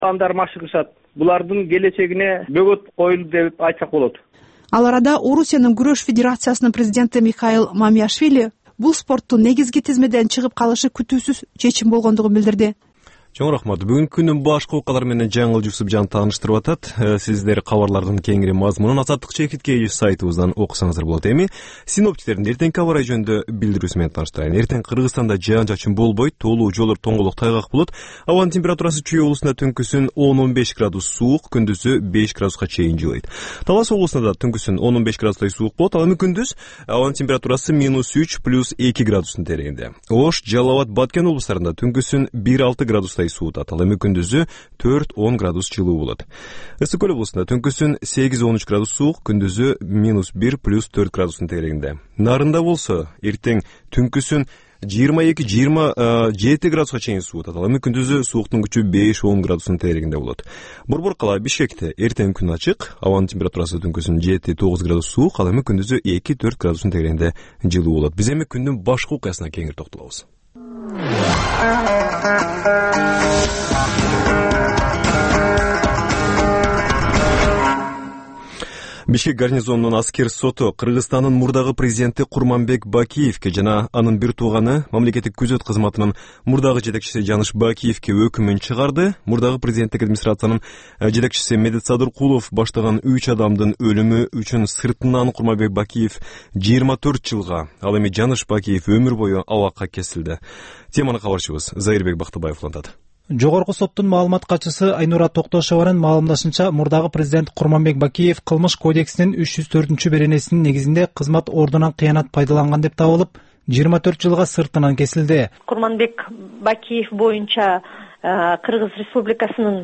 Адамдар машыгышат. Булардын келечегине бөгөт коюлду деп айтсак болот. Ал арада Орусиянын күрөш федерациясынын президенти Михаил Мамиашвили бул спорттун негизги тизмеден чыгып калышы күтүүсүз чечим болгондугун билдирди. Чоң рахмат. Бүгүнкү күндүн башкы окуялары менен Жаңыл Жусупжан тааныштырып атат. Сиздер кабарлардын кеңири мазмунун Азаттык чекиткей сайтыбыздан окусаңыздар болот. Эми синоптиктердин эртеңки аба ырайы жөнүндө билдирүүсү менен тааныштырайын. Эртең Кыргызстанда жаан-чачын болбойт, тоолуу жолдор тоңголук тайгак болот. Абанын температурасы Чүй облусунда түнкүсүн 10-15 градус суук, күндүзү 5 градуска чейин жылыйт. Талас облусунда түнкүсүн 10-15 градустай суук болот, ал эми күндүз абанын температурасы -3 + 2 градустун тереңинде. Ош, Жалал абад, Баткен облустарында түнкүсүн 1-6 градустай суутат, ал эми күндүзү 4-10 градус жылуу болот. Ысык көл облусунда түнкүсүн 8-13 градус суук, күндүзү -1 + 4 градустун тереңинде. Нарында болсо эртең түнкүсүн 22-27 градуска чейин суутат, ал эми күндүзү сууктун күчү 5-10 градустун тереңинде болот. Борбор кала Бишкекте эртең күн ачык, абанын температурасы түнкүсүн 7-9 градус суук, ал эми күндүзү 2-4 градустун тереңинде жылуу болот. Биз эми күндүн башкы окуясына кеңири токтолобуз. Бишкек гарнизонунун аскер соту Кыргызстандын мурдагы президенти Курманбек Бакиевке жана анын бир тууганы мамлекеттик күзөт кызматынын мурдагы жетекчиси Жаныш Бакиевке өкүмүн чыгарды. Мурдагы президенттик администрациянын жетекчиси Медет Садыркулов баштаган 3 адамдын өлүмү үчүн сыртынан Курманбек Бакиев 24 жылга, ал эми Жаныш Бакиев өмүр бою абакка кесилди. Теманы кабарчыбыз Зайырбек Бактыбаев улантат. Жогорку соттун маалымат катчысы Айнура Токтошованын маалымдашынча, мурдагы президент Курманбек Бакиев кылмыш кодексинин 304-беренесинин негизинде кызмат ордунан кыянат пайдаланган деп табылып, 24 жылга сыртынан кесилди. Курманбек Бакиев боюнча Кыргыз Республикасынын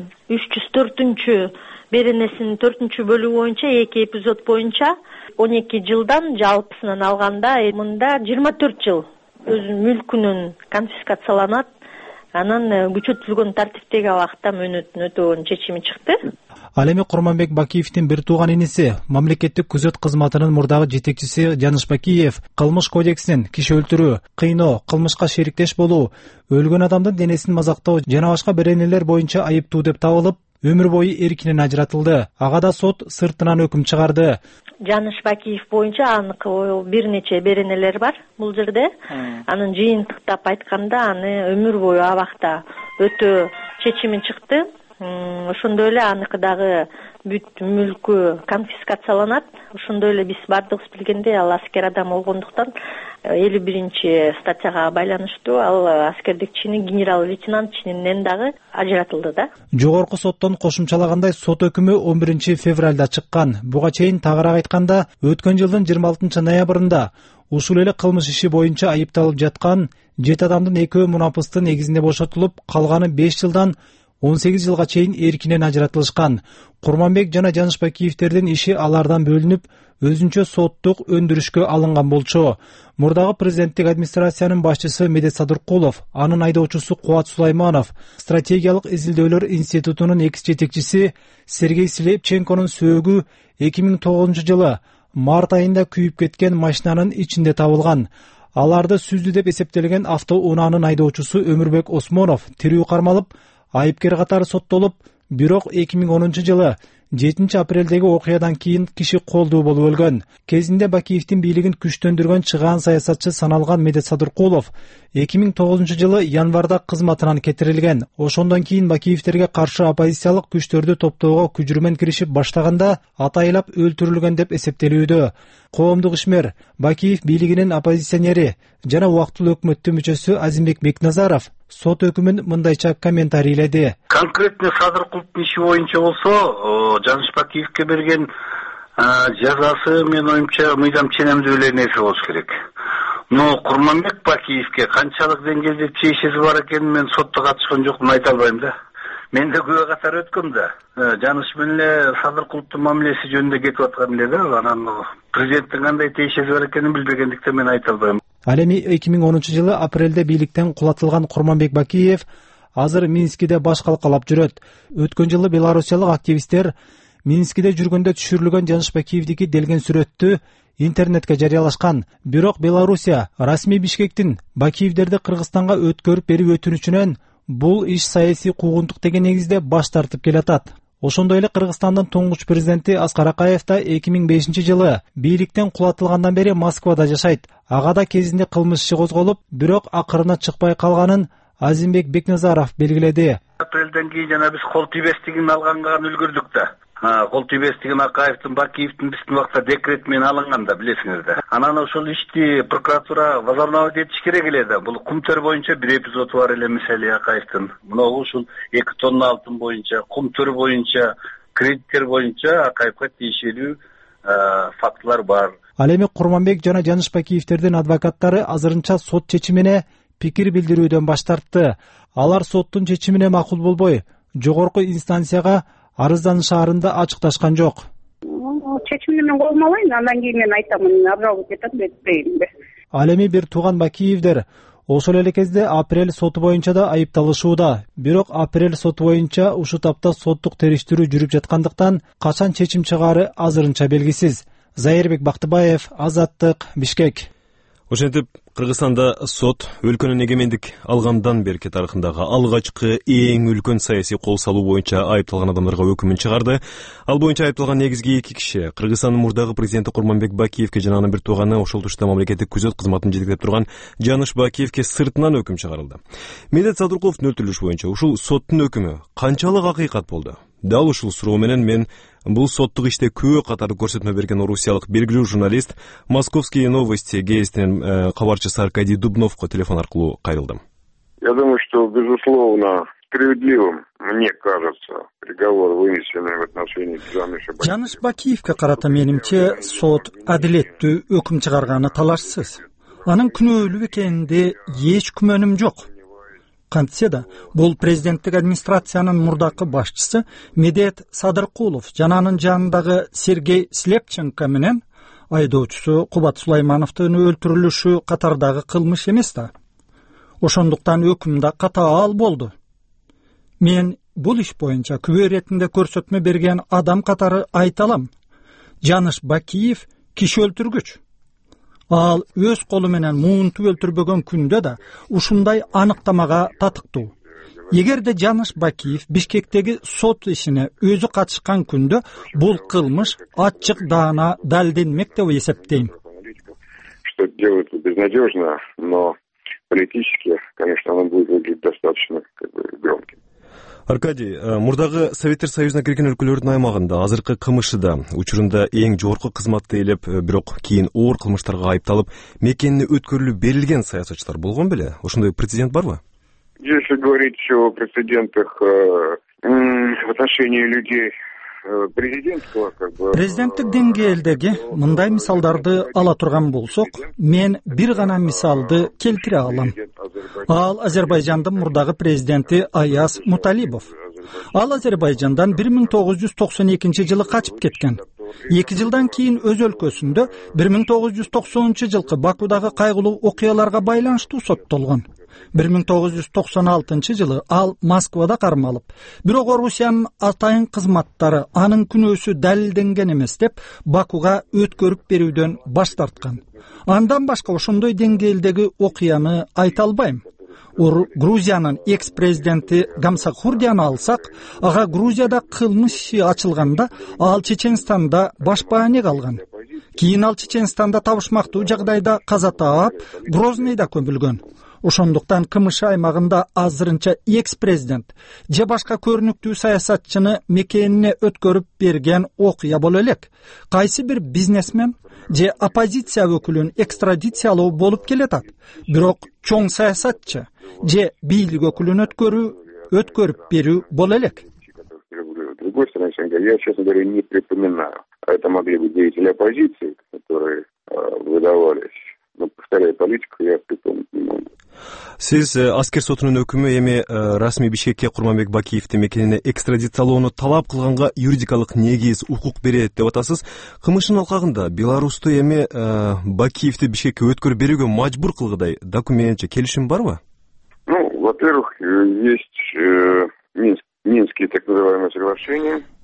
304-беренесинин 4-бөлүгү боюнча 2 эпизод боюнча 12 жылдан жалпысынан алганда мында 24 жыл өзүнүн мүлкүнүн конфискацияланат. Анан күчөтүлгөн тартиптеги абакта мөөнөтүн өтөөнүн чечими чыкты. Ал эми Курманбек Бакиевдин бир тууган иниси, мамлекеттик күзөт кызматынын мурдагы жетекчиси Жаныш Бакиев кылмыш кодексинин киши өлтүрүү, кыйноо, кылмышка шериктеш болуу, өлгөн адамдын денесин мазактоо жана башка беренелер боюнча айыптуу деп табылып, өмүр бою эркинен ажыратылды. Ага да сот сыртынан өкүм чыгарды. Жаныш Бакиев боюнча аныкы бир нече беренелер бар бул жерде. Анын жыйынтыктап айтканда аны өмүр бою абакта өтөө чечими чыкты. Ошондой эле аныкы дагы бүт мүлкү конфискацияланат. Ошондой эле биз бардыгыбыз билгендей ал аскер адам болгондуктан 51-статьяга байланыштуу ал аскердик чини генерал-лейтенант чининен дагы ажыратылды да. Жогорку соттон кошумчалагандай сот өкүмү 11 февралда чыккан. Буга чейин тагыраак айтканда, өткөн жылдын 26 ноябрында ушул эле кылмыш иши боюнча айыпталып жаткан 7 адамдын 2-өө мунапыстын негизинде бошотулуп, калганы 5 жылдан 18 жылга чейин эркинен ажыратылышкан. Курманбек жана Жаныш Бакиевтердин иши алардан бөлүнүп, өзүнчө соттук өндүрүшкө алынган болчу. Мурдагы президенттик администрациянын башчысы Медет Садыркулов, анын айдоочусу Кубат Сулайманов, стратегиялык изилдөөлөр институтунун экс жетекчиси Сергей Слепченконун сөөгү 2009 жылы март айында күйүп кеткен машинанын ичинде табылган. Аларды сүздү деп эсептелген автоунаанын айдоочусу Өмүрбек Осмонов тирүү кармалып, айыпкер катары соттолуп, бирок 2010 жылы 7 апрелдеги окуядан кийин киши колдуу болуп өлгөн. Кезинде Бакиевдин бийлигин күчтөндүргөн чыгаан саясатчы саналган Медет Садыркулов 2009 жылы январда кызматынан кетирилген. Ошондон кийин Бакиевтерге каршы оппозициялык күчтөрдү топтоого күжүрмөн киришип баштаганда атайлап өлтүрүлгөн деп эсептелүүдө. Коомдук ишмер Бакиев бийлигинин оппозиционери жана убактылуу өкмөттүн мүчөсү Азимбек Бекназаров сот өкүмүн мындайча комментарийледи. Конкретно Садыркуловдун иши боюнча болсо, Жаныш Бакиевке берген жазасы мен оюмча мыйзам ченемдүү эле нерсе болуш керек. Но Курманбек Бакиевке канчалык деңгээлде тиешеси бар экенин мен сотто катышкан жокмун, айта албайм да. Мен да күбө катары өткөм да. Жаныш менен эле Садыркуловдун мамилеси жөнүндө кетип аткан эле да. Анан президенттин кандай тиешеси бар экенин билбегендиктен мен айта албайм. Ал эми 2010 жылы апрелде бийликтен кулатылган Курманбек Бакиев азыр Минскиде баш калкалап жүрөт. Өткөн жылы белорусиялык активисттер Минскиде жүргөндө түшүрүлгөн Жаныш Бакиевдики делген сүрөттү интернетке жарыялашкан. Бирок Белорусия расмий Бишкектин Бакиевдерди Кыргызстанга өткөрүп берүү өтүнүчүнөн бул иш саясий куугунтук деген негизде баш тартып келатат. Ошондой эле Кыргызстандын туңгуч президенти Аскар Акаев да 2005-жылы бийликтен кулатылгандан бери Москвада жашайт. Ага да кезинде кылмыш иши козголуп, бирок акырына чыкпай калганын Азимбек Бекназаров белгиледи. Апрелден кийин жана биз кол тийбестигин алганга үлгүрдүк да. Кол тийбестигин Акаевдин, Бакиевдин биздин убакта декрет менен алынган да, билесиңер да. Анан ошол ишти прокуратура возобновить этиш керек эле да. Бул кумтөр боюнча бир эпизоду бар эле мисалы Акаевдин. Мына ушул 2 тонна алтын боюнча, кумтөр боюнча, кредиттер боюнча Акаевга тийишелүү фактылар бар. Ал эми Курманбек жана Жаныш Бакиевдердин адвокаттары азырынча сот чечимине пикир билдирүүдөн баш тартты. Алар соттун чечимине макул болбой, жогорку инстанцияга арызданышаарында ачыкташкан жок. Чечимди мен колдомолойм, андан кийин мен айтамын, обжаловать этем, этпейм. Ал эми бир тууган Бакиевдер ошол эле кезде апрель соту боюнча да айыпталышууда. Бирок апрель соту боюнча ушул тапта соттук териштирүү жүрүп жаткандыктан качан чечим чыгаары азырынча белгисиз. Зайырбек Бактыбаев, Азаттык, Бишкек. Ошентип, Кыргызстанда сот өлкөнүн эгемендик алгандан берки тарыхындагы алгачкы эң үлкөн саясий кол салуу боюнча айыпталган адамдарга өкүмүн чыгарды. Ал боюнча айыпталган негизги 2 киши Кыргызстандын мурдагы президенти Курманбек Бакиевке жана анын бир тууганы, ошол тушта мамлекеттик күзөт кызматын жетектеп турган Жаныш Бакиевке сыртынан өкүм чыгарылды. Медет Садыркуловдун өлтүрүлүшү боюнча ушул соттун өкүмү канчалык акыйкат болду? Дал ушул суроо менен мен бул соттук иште күбө катар көрсөтмө берген орусиялык белгилүү журналист, Московские новости гезитинин кабарчысы Аркадий Дубновго телефон аркылуу кайрылдым. Я думаю, что, безусловно, справедливым, мне кажется, приговор, вынесенный в отношении Жаныш Бакиевке карата менимче сот адилеттүү өкүм чыгарганы талашсыз. Анын күнөөлүү экенинде эч күмөнүм жок. Кантсе да, бул президенттик администрациянын мурдакы башчысы Медет Садыркулов жана анын жанындагы Сергей Слепченко менен айдоочусу Кубат Сулаймановдун өлтүрүлүшү катардагы кылмыш эмес да. Ошондуктан өкүм да катаал болду. Мен бул иш боюнча күбө иретинде көрсөтмө берген адам катары айта алам. Жаныш Бакиев киши өлтүргүч. Ал өз колу менен муунту өлтүрбөгөн күндө да ушундай аныктамага татыктуу. Эгерде Жаныш Бакиев Бишкектеги сот ишине өзү катышкан күндө бул кылмыш ачык даана далилденмек деп эсептейм. Что делать безнадежно, но политически, конечно, оно будет выглядеть достаточно громким. Аркадий, мурдагы Советтер Союзуна кирген өлкөлөрдүн аймагында азыркы КМШда учурунда эң жогорку кызматты ээлеп, бирок кийин оор кылмыштарга айыпталып, мекенине өткөрүлүп берилген саясатчылар болгон беле? Ошондой прецедент барбы? Если говорить о прецедентах в отношении людей президенттик деңгээлдеги мындай мисалдарды ала турган болсок, мен бир гана мисалды келтире алам. Ал Азербайжандын мурдагы президенти Аяз Муталибов. Ал Азербайжандан 1992-жылы качып кеткен. 2 жылдан кийин өз өлкөсүндө 1990-жылкы Бакудагы кайгылуу окуяларга байланыштуу соттолгон. 1996-жылы ал Москвада кармалып, бирок Орусиянын атайын кызматтары анын күнөөсү далилденген эмес деп Бакуга өткөрүп берүүдөн баш тарткан. Андан башка ошондой деңгээлдеги окуяны айта албайм. Грузиянын экс-президенти Гамсахурдияны алсак, ага Грузияда кылмыш иши ачылганда ал Чеченстанда башпаанек алган. Кийин ал Чеченстанда табышмактуу жагдайда каза таап, Грознойда көмүлгөн. Ошондуктан КМШ аймагында азырынча экс-президент же башка көрүнүктүү саясатчыны мекенине өткөрүп берген окуя боло элек. Кайсы бир бизнесмен же оппозиция өкүлүн экстрадициялоо болуп келатат. Бирок чоң саясатчы же бийлик өкүлүн өткөрүп берүү боло элек. С другой стороны, я, честно говоря, не припоминаю. Это могли быть деятели оппозиции, которые выдавались. Но, повторяю, политику я припомнить не могу. Сиз аскер сотунун өкүмү эми расмий Бишкекке Курманбек Бакиевди мекенине экстрадициялоону талап кылганга юридикалык негиз, укук берет деп атасыз. КМШнын алкагында Беларусту эми Бакиевди Бишкекке өткөрүп берүүгө мажбур кылгыдай документ же келишим барбы? Ну, во-первых, есть Минские так называемые соглашения.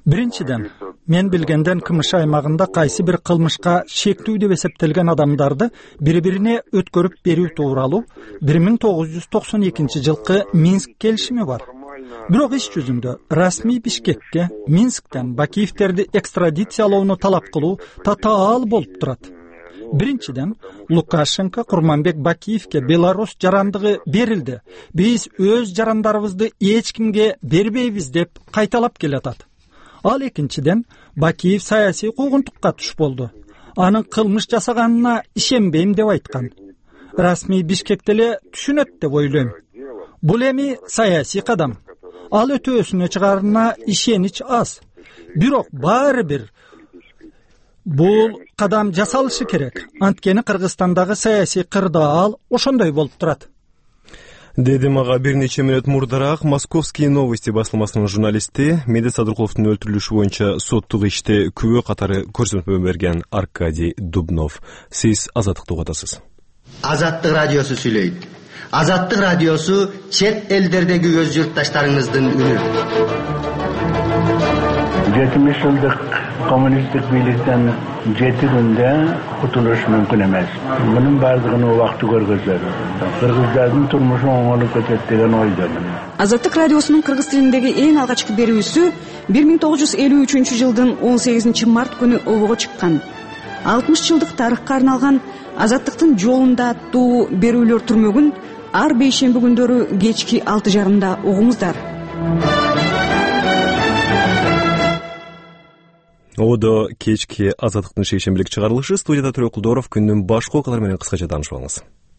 Биринчиден, мен билгенден КМШ аймагында кайсы бир кылмышка шектүү деп эсептелген адамдарды бири-бирине өткөрүп берүү тууралуу 1992 жылкы Минск келишими бар. Бирок иш жүзүндө расмий Бишкекке Минсктен Бакиевтерди экстрадициялоону талап кылуу татаал болуп турат. Биринчиден, Лукашенко Курманбек Бакиевке Беларусь жарандыгы берилди. Биз өз жарандарыбызды эч кимге бербейбиз деп кайталап келатат. Ал экинчиден, Бакиев саясий куугунтукка туш болду. Анын кылмыш жасаганына ишенбейм деп айткан. Расмий Бишкекте эле түшүнөт деп ойлойм. Бул эми саясий кадам. Ал өтөөсүнө чыгарына ишенич аз. Бирок баары бир бул кадам жасалышы керек. Анткени Кыргызстандагы саясий кырдаал ошондой болуп турат. Деди мага бир нече мүнөт мурдараак Московские новости басылмасынын журналисти Медет Садыркуловдун өлтүрүлүшү боюнча соттук иште күбө катары көрсөтмө берген Аркадий Дубнов. Сиз Азаттыкты угатасыз. Азаттык радиосу сүйлөйт. Азаттык радиосу чет элдердеги өз журтташтарыңыздын үнү. 70 жылдык коммунисттик бийликтен 7 күндө кутулуш мүмкүн эмес. Мунун бардыгын убакыты көргөзөт. Кыргыздардын турмушу оңолуп кетет деген ойдомун. Азаттык радиосунун кыргыз тилиндеги эң алгачкы берүүсү 1953 жылдын 18 март күнү обого чыккан. 60 жылдык тарыхка арналган Азаттыктын жолунда аттуу берүүлөр түрмөгүн ар бейшемби күндөрү кечки 6:30 угуңуздар. Одо кечки Азаттыктын шейшембилик чыгарылышы. Студияда Төрө Кулдоров күндүн башкы окуялары менен кыскача таанышып алыңыз.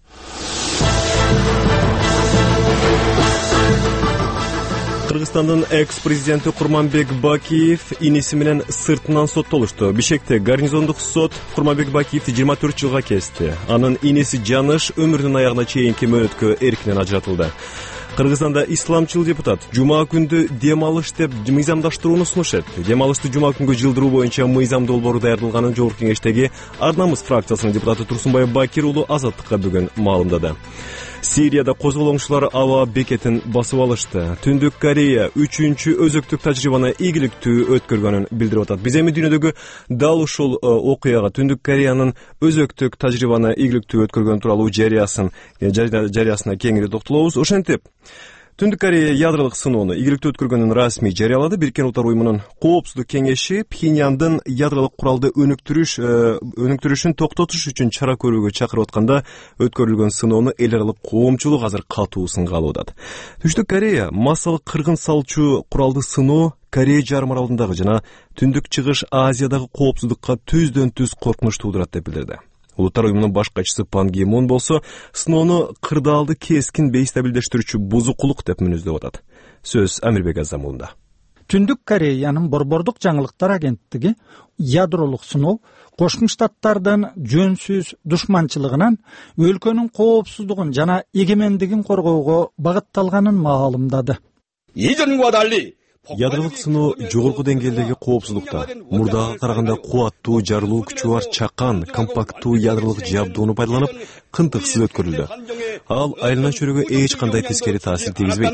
Кыргызстандын экс-президенти Курманбек Бакиев иниси менен сыртынан соттолушту. Бишкекте гарнизондук сот Курманбек Бакиевди 24 жылга кести. Анын иниси Жаныш өмүрүнүн аягына чейинки мөөнөткө эркинен ажыратылды. Кыргызстанда исламчыл депутат жума күндү дем алыш деп мыйзамдаштырууну сунуш этти. Дем алышты жума күнгө жылдыруу боюнча мыйзам долбоору даярдалганын Жогорку кеңештеги Ар намыс фракциясынын депутаты Турсунбай Бакир уулу Азаттыкка бүгүн маалымдады. Сирияда козголоңчулар аба бекетин басып алышты. Түндүк Корея 3-чү өзөктүк тажрыйбаны ийгиликтүү өткөргөнүн билдирип атат. Биз эми дүйнөдөгү дал ушул окуяга Түндүк Кореянын өзөктүк тажрыйбаны ийгиликтүү өткөргөн тууралуу жарыясына кеңири токтолобуз. Ошентип Түндүк Корея ядролук сыноону ийгиликтүү өткөргөнүн расмий жарыялады. Бириккен Улуттар уюмунун коопсуздук кеңеши Пхеньяндын ядролук куралды өнүктүрүшүн токтотуш үчүн чара көрүүгө чакырып атканда өткөрүлгөн сыноону эл аралык коомчулук азыр катуу сынга алууда. Түштүк Корея массалык кыргын салчу куралды сыноо Корея жарым аралындагы жана Түндүк Чыгыш Азиядагы коопсуздукка түздөн-түз коркунуч туудурат деп билдирди. Улуттар уюмунун баш катчысы Пан Ги Мун болсо сыноону кырдаалды кескин бейстабилдештирүүчү бузукулук деп мүнөздөп атат. Сөз Амирбек Азамулунда. Түндүк Кореянын борбордук жаңылыктар агенттиги ядролук сыноо Кошмо Штаттардын жөнсүз душманчылыгынан өлкөнүн коопсуздугун жана эгемендигин коргоого багытталганын маалымдады. Ядролук сыноо жогорку деңгээлдеги коопсуздукта мурдага караганда кубаттуу жарылуу күчү бар чакан, компакттуу ядролук жабдууну пайдаланып, кынтыксыз өткөрүлдү. Ал айлана чөйрөгө эч кандай тескери таасир тийгизбейт.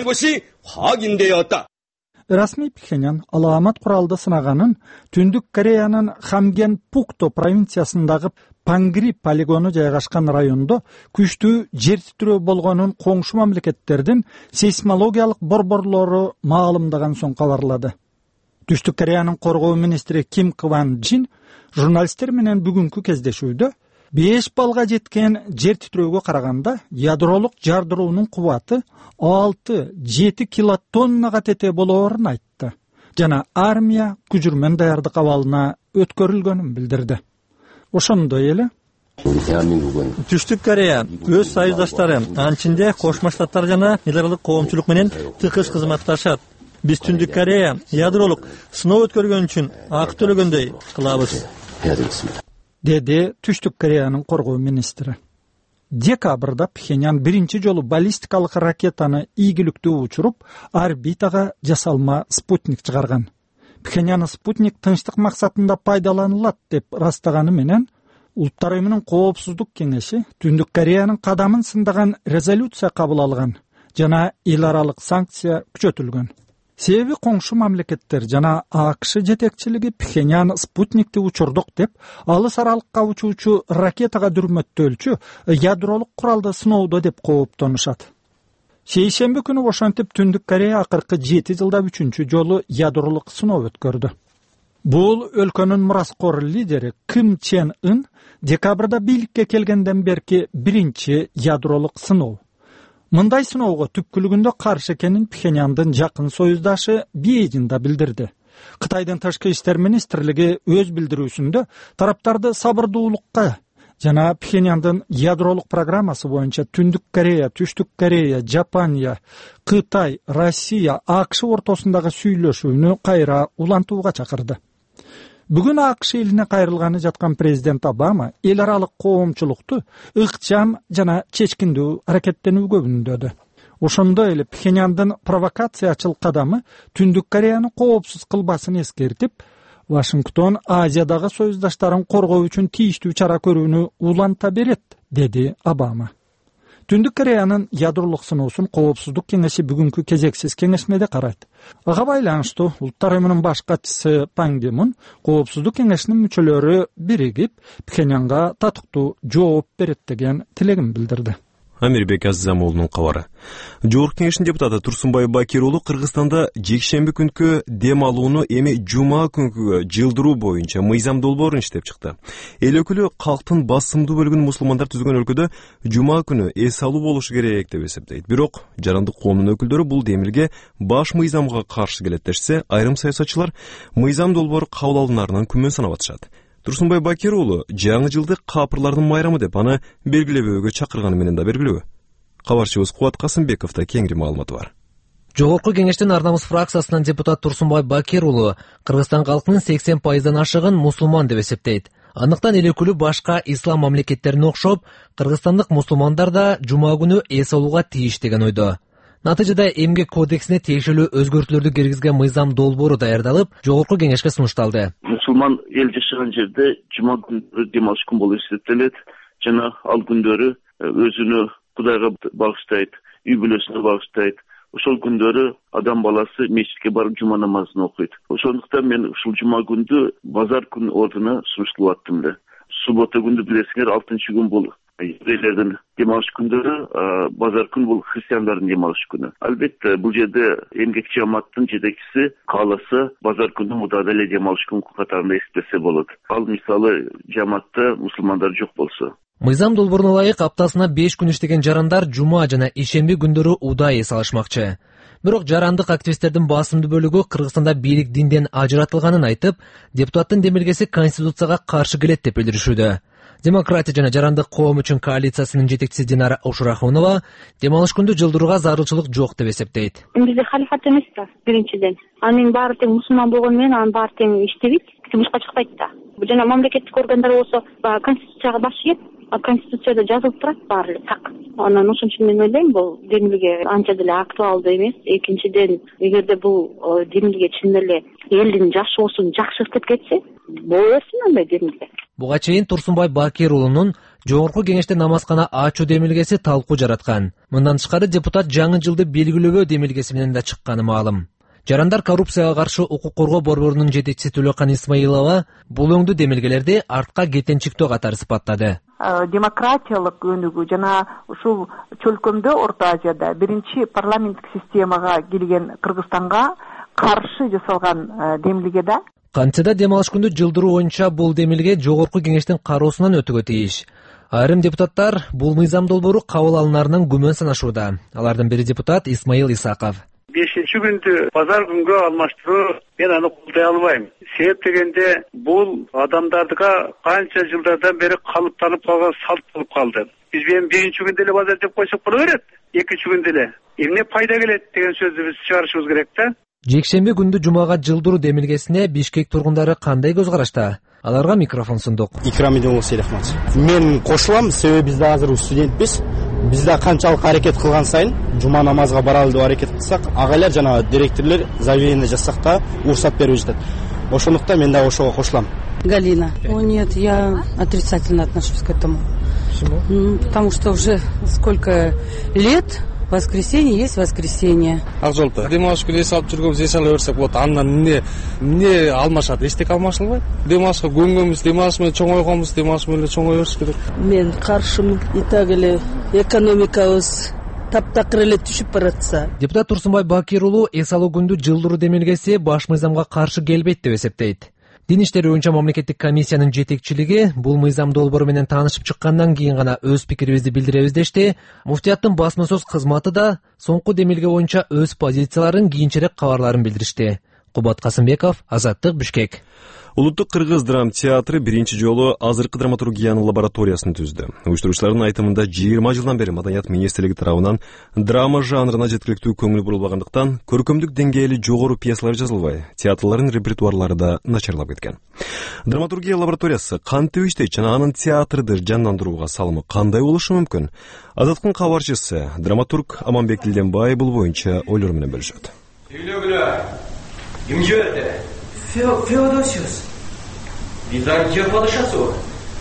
Расмий Пхеньян алаамат куралды сынаганын Түндүк Кореянын Хамген Пукто провинциясындагы Пангри полигону жайгашкан райондо күчтүү жер титирөө болгонун коңшу мамлекеттердин сейсмологиялык борборлору маалымдаган соң кабарлады. Түштүк Кореянын коргоо министри Ким Кван Джин журналисттер менен бүгүнкү кездешүүдө 5 балга жеткен жер титирөөгө караганда ядролук жардыруунун кубаты 6-7 килотоннага тете болоорун айтты. Жана армия күжүрмөн даярдык абалына өткөрүлгөнүн билдирди. Ошондой эле Түштүк Корея өз союздаштары анчинде Кошмо Штаттар жана эл аралык коомчулук менен тыгыз кызматташат. Биз Түндүк Корея ядролук сыноо өткөргөн үчүн акы төлөгөндөй кылабыз, деди Түштүк Кореянын коргоо министри. Декабрда Пхеньян биринчи жолу баллистикалык ракетаны ийгиликтүү учуруп, орбитага жасалма спутник чыгарган. Пхеньян спутник тынчтык максатында пайдаланылат деп растаганы менен Улуттар уюмунун коопсуздук кеңеши Түндүк Кореянын кадамын сындаган резолюция кабыл алган жана эл аралык санкция күчөтүлгөн. себеби коңшу мамлекеттер жана АКШ жетекчилиги Пхеньян спутникти учурдук деп алыс аралыкка учуучу ракетага дүрмөттөлчү ядролук куралды сыноодо деп кооптонушат. Шейшемби күнү ошентип Түндүк Корея акыркы 7 жылда 3-чү жолу ядролук сыноо өткөрдү. Бул өлкөнүн мураскор лидери Ким Чен Ын декабрда бийликке келгенден берки биринчи ядролук сыноо. Мындай сыноого түпкүлүгүндө каршы экенин Пхеньяндын жакын союздашы Бейжиң да билдирди. Кытайдын тышкы иштер министрлиги өз билдирүүсүндө тараптарды сабырдуулукка жана Пхеньяндын ядролук программасы боюнча Түндүк Корея, Түштүк Корея, Жапония, Кытай, Россия, АКШ ортосундагы сүйлөшүүнү кайра улантууга чакырды. Бүгүн АКШ элине кайрылганы жаткан президент Обама эл аралык коомчулукту ыкчам жана чечкиндүү аракеттенүүгө үндөдү. Ошондой эле Пхеньяндын провокациячыл кадамы Түндүк Кореяны коопсуз кылбасын эскертип, Вашингтон Азиядагы союздаштарын коргоо үчүн тийиштүү чара көрүүнү уланта берет, деди Обама. Түндүк Кореянын ядролук сыноосун Коопсуздук кеңеши бүгүнкү кезексиз кеңешмеде карайт. Ага байланыштуу Улуттар уюмунун баш катчысы Пан Ги Мун Коопсуздук кеңешинин мүчөлөрү биригип Пхеньянга татыктуу жооп берет деген тилегин билдирди. Амирбек Аззамуулунун кабары. Жогорку кеңештин депутаты Турсунбай Бакир уулу Кыргызстанда жекшемби күнкү дем алууну эми жума күнкүгө жылдыруу боюнча мыйзам долбоорун иштеп чыкты. Эл өкүлү калктын басымдуу бөлүгүн мусулмандар түзгөн өлкөдө жума күнү эс алуу болушу керек деп эсептейт. Бирок жарандык коомдун өкүлдөрү бул демилге баш мыйзамга каршы келет дешсе, айрым саясатчылар мыйзам долбоору кабыл алынарынан күмөн санап атышат. Турсунбай Бакир уулу жаңы жылды капырлардын майрамы деп аны белгилебөөгө чакырганы менен да белгилүү. Кабарчыбыз Кубат Касымбековдо кеңири маалыматы бар. Жогорку кеңештин Ар намус фракциясынын депутат Турсунбай Бакир уулу Кыргызстан калкынын 80% ашыгын мусулман деп эсептейт. Андыктан эл өкүлү башка ислам мамлекеттерине окшоп, кыргызстандык мусулмандар да жума күнү эс алууга тийиш деген ойдо. Натыйжада эмгек кодексине тиешелүү өзгөртүүлөрдү киргизген мыйзам долбоору даярдалып, жогорку кеңешке сунушталды. Мусулман эл жашаган жерде жума күнү дем алыш күн болуп эсептелет жана ал күндөрү өзүнү Кудайга багыштайт, үй бүлөсүнө багыштайт. Ошол күндөрү адам баласы мечитке барып жума намазын окуйт. Ошондуктан мен ушул жума күндү базар күн ордуна сунушталып аттым эле. Суббота күндү билесиңер 6-чы күн бул еврейлердин дем алыш күндөрү, базар күн бул христиандардын дем алыш күнү. Албетте бул жерде эмгекчи жамааттын жетекчиси кааласа базар күнү мурда эле дем алыш күн катарында эсептесе болот. Ал мисалы жамаатта мусулмандар жок болсо. Мыйзам долбооруна ылайык аптасына 5 күн иштеген жарандар жума жана ишемби күндөрү удай эс алышмакчы. Бирок жарандык активисттердин басымдуу бөлүгү Кыргызстанда бийлик динден ажыратылганын айтып, депутаттын демилгеси конституцияга каршы келет деп билдиришүүдө. Демократия жана жарандык коом үчүн коалициясынын жетекчиси Динара Ушурахунова дем алыш күндү жылдырууга зарылчылык жок деп эсептейт. Бизде халифат эмес да, биринчиден. Анын баары тең мусулман болгону менен анын баары тең иштебейт, жумушка чыкпайт да. Жана мамлекеттик органдар болсо конституцияга баш ийет, конституцияда жазылып турат баары эле так. Анан ошон үчүн мен ойлойм бул демилге анча деле актуалдуу эмес. Экинчиден, эгерде бул демилге чын эле элдин жашоосун жакшыртып кетсе, боло берсин андай демилге. Буга чейин Турсунбай Бакир уулунун жогорку кеңеште намазкана ачуу демилгеси талкуу жараткан. Мындан тышкары депутат жаңы жылды белгилөө демилгеси менен да чыкканы маалым. Жарандар коррупцияга каршы укук коргоо борборунун жетекчиси Төлөкан Исмаилова бул өңдүү демилгелерди артка кетенчиктөө катары сыпаттады. Демократиялык өнүгүү жана ушул чөлкөмдө Орто Азияда биринчи парламенттик системага келген Кыргызстанга каршы жасалган демилге да. Кантсе да дем алыш күндү жылдыруу боюнча бул демилге жогорку кеңештин кароосунан өтүүгө тийиш. Айрым депутаттар бул мыйзам долбоору кабыл алынарынан күмөн санашууда. Алардын бири депутат Исмаил Исаков. 5-чи күндү базар күнгө алмаштыруу мен аны колдой албайм. Себеп дегенде бул адамдарга канча жылдардан бери калыптанып калган салт болуп калды. Биз эми 1-чи күндө эле базар деп койсок боло берет. 2-чи күндө эле эмне пайда келет деген сөздү биз чыгарышыбыз керек да. Жекшемби күндү жумага жылдыруу демилгесине Бишкек тургундары кандай көз карашта? Аларга микрофон сундук. Икрам Идилов Селихмат. Мен кошулам, себеби бизде азыр студентпиз. Бизде канчалык аракет кылган сайын жума намазга баралы деп аракет кылсак, агайлар жана директорлор заявление жазсак да уруксат берип жатат. Ошондуктан мен да ошого кошулам. Галина. О нет, я отрицательно отношусь к этому. Почему? Потому что уже сколько лет Воскресенье есть воскресенье. Акжолпо, демалыш күнү эс алып жүргөнбүз, эс ала берсек болот. Андан эмне алмашат? Эчтеке алмашылбайт. Демалышка көнгөнбүз, демалыш менен чоңойгонбуз, демалыш менен чоңой бериш керек. Мен каршымын. И так эле экономикабыз таптакыр эле түшүп баратса. Депутат Турсунбай Бакир уулу эс алуу күндү жылдыруу демилгеси баш мыйзамга каршы келбейт деп эсептейт. Дин иштери боюнча мамлекеттик комиссиянын жетекчилиги бул мыйзам долбоору менен таанышып чыккандан кийин гана өз пикирибизди билдиребиз дешти. Муфтияттын басма сөз кызматы да соңку демилге боюнча өз позицияларын кийинчерээк кабарларын билдиришти. Кубат Касымбеков, Азаттык, Бишкек. Улуттук кыргыз драма театры биринчи жолу азыркы драматургиянын лабораториясын түздү. Уюштуруучулардын айтымында 20 жылдан бери Маданият министрлиги тарабынан драма жанрына жеткиликтүү көңүл бурулбагандыктан көркөмдүк деңгээли жогору пьесалар жазылбай, театрлардын репертуарлары да начарлап кеткен. Драматургия лабораториясы кантип иштейт жана анын театрды жандандырууга салымы кандай болушу мүмкүн? Азаттыктын кабарчысы драматург Аманбек Дилденбай бул боюнча ойлору менен бөлүшөт. Ким жиберди? Феодосиус. Византия падышасы.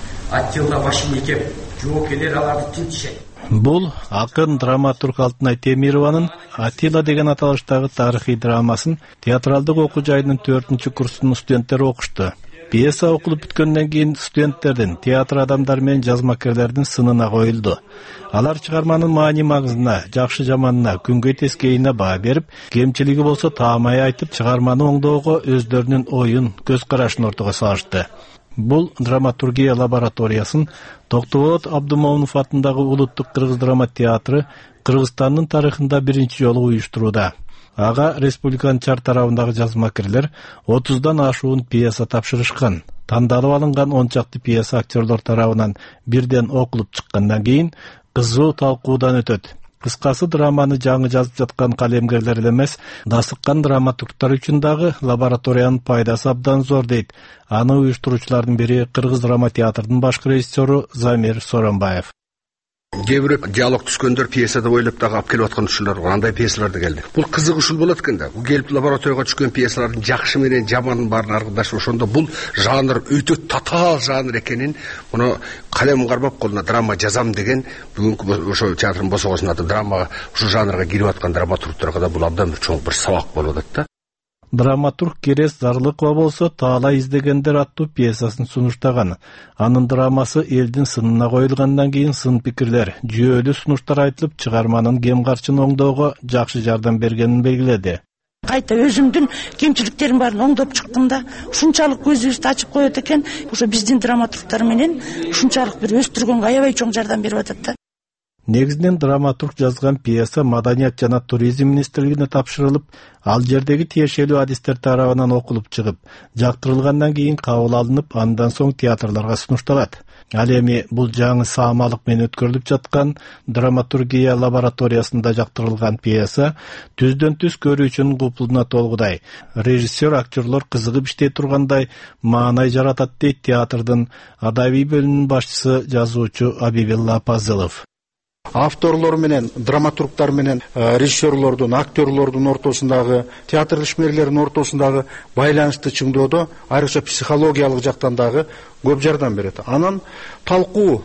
Аттила башын ийкеп, жоокелер аларды тинтишет. Бул акын драматург Алтынай Темированын Аттила деген аталыштагы тарыхый драмасын театралдык окуу жайынын 4-курсунун студенттери окушту. Пьеса окулуп бүткөндөн кийин студенттердин, театр адамдары менен жазмакерлердин сынына коюлду. Алар чыгарманын маани магызына, жакшы жаманына, күнгөй тескейине баа берип, кемчилиги болсо таамай айтып, чыгарманы оңдоого өздөрүнүн оюн, көз карашын ортого салышты. Бул драматургия лабораториясын Токтоболот Абдымомунов атындагы Улуттук кыргыз драма театры Кыргызстандын тарыхында биринчи жолу уюштурууда. Ага республиканын чар тарабындагы жазмакерлер 30дан ашуун пьеса тапшырышкан. Тандалып алынган 10 чакты пьеса актерлор тарабынан бирден окулуп чыккандан кийин кызуу талкуудан өтөт. Кыскасы драманы жаңы жазып жаткан калемгерлер эле эмес, дасыккан драматургтар үчүн дагы лабораториянын пайдасы абдан зор дейт. Аны уюштуруучулардын бири Кыргыз драма театрдын башкы режиссеру Замир Соронбаев. Кээ бирөө диалог түскөндөр пьесада ойлоп дагы алып келип аткан ушулар бар. Андай пьесалар да келди. Бул кызык ушул болот экен да. Бул келип лабораторияга түшкөн пьесалардын жакшы менен жаманын баарын аргыдашып ошондо бул жанр өтө татаал жанр экенин, муну калем кармап колуна драма жазам деген бүгүнкү ошо театрдын босогосунун аты драма ушу жанрга кирип аткан драматургтарга да бул абдан чоң бир сабак болуп атат да. Драматург Керес Зарлыкова болсо Таалай издегендер аттуу пьесасын сунуштаган. Анын драмасы элдин сынына коюлгандан кийин сын пикирлер, жүйөлүү сунуштар айтылып, чыгарманын кем карчын оңдоого жакшы жардам бергенин белгиледи. Кайта өзүмдүн кемчиликтерим баарын оңдоп чыктым да, ушунчалык көзүбүздү ачып коет экен. Ошо биздин драматургтар менен ушунчалык бир өстүргөнгө аябай чоң жардам берип атат да. Негизинен драматург жазган пьеса Маданият жана туризм министрлигине тапшырылып, ал жердеги тиешелүү адистер тарабынан окулуп чыгып, жактырылгандан кийин кабыл алынып, андан соң театрларга сунушталат. Ал эми бул жаңы саамалык менен өткөрүлүп жаткан драматургия лабораториясында жактырылган пьеса түздөн түз көрүүчүнүн купулуна толгудай. Режиссер, актерлор кызыгып иштей тургандай маанай жаратат дейт театрдын адабий бөлүмүнүн башчысы, жазуучу Абибилла Пазылов. Авторлор менен, драматургтар менен, режиссерлордун, актерлордун ортосундагы, театр ишмерлеринин ортосундагы байланышты чыңдоодо, айрыкча психологиялык жактан дагы көп жардам берет. Анан талкуу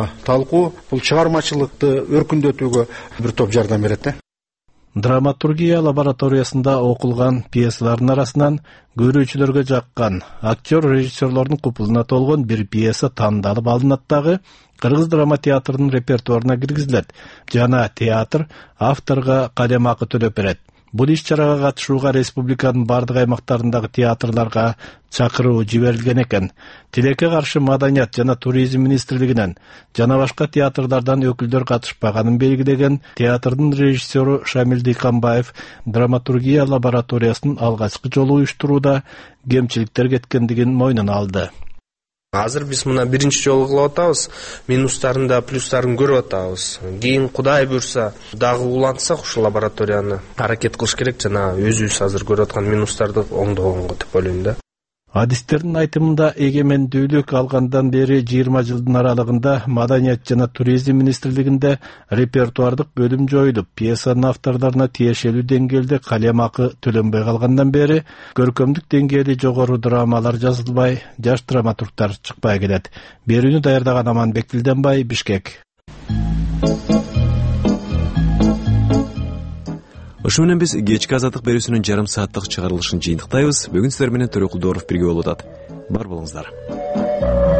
бул чыгармачылыкты өркүндөтүүгө бир топ жардам берет. Драматургия лабораториясында окулган пьесалардын арасынан көрүүчүлөргө жаккан, актер режиссерлордун купулуна толгон бир пьеса тандалып алынат дагы Кыргыз драма театрынын репертуарына киргизилет жана театр авторго калем акы төлөп берет. Бул иш-чарага катышууга республиканын бардык аймактарындагы театрларга чакыруу жиберилген экен. Тилекке каршы Маданият жана туризм министрлигинен жана башка театрдардан өкүлдөр катышпаганын белгилеген театрдын режиссеру Шамил Дыйканбаев драматургия лабораториясынын алгачкы жолу уюштурууда кемчиликтер кеткендигин мойнуна алды. Азыр биз мына биринчи жолу кылып атабыз, минустарын да плюстарын көрүп атабыз. Кийин Кудай буйрса дагы улантсак ушул лабораторияны аракет кылыш керек, жана өзүбүз азыр көрүп аткан минустарды оңдогонго деп ойлойм да. Адистердин айтымында эгемендүүлүк алгандан бери 20 жылдын аралыгында Маданият жана туризм министрлигинде репертуардык бөлүм жоюлуп, пьесанын авторлоруна тиешелүү деңгээлде калем акы төлөнбөй калгандан бери көркөмдүк деңгээли жогору драмалар жазылбай, жаш драматургтар чыкпай келет. Берүүнү даярдаган Аманбек Дилденбай, Бишкек. Ошо менен биз кечки азаттык берүүсүнүн жарым сааттык чыгарылышын жыйынтыктайбыз. Бүгүн сиздер менен Төрөкулдоров бирге болуп атат. Бар болуңуздар.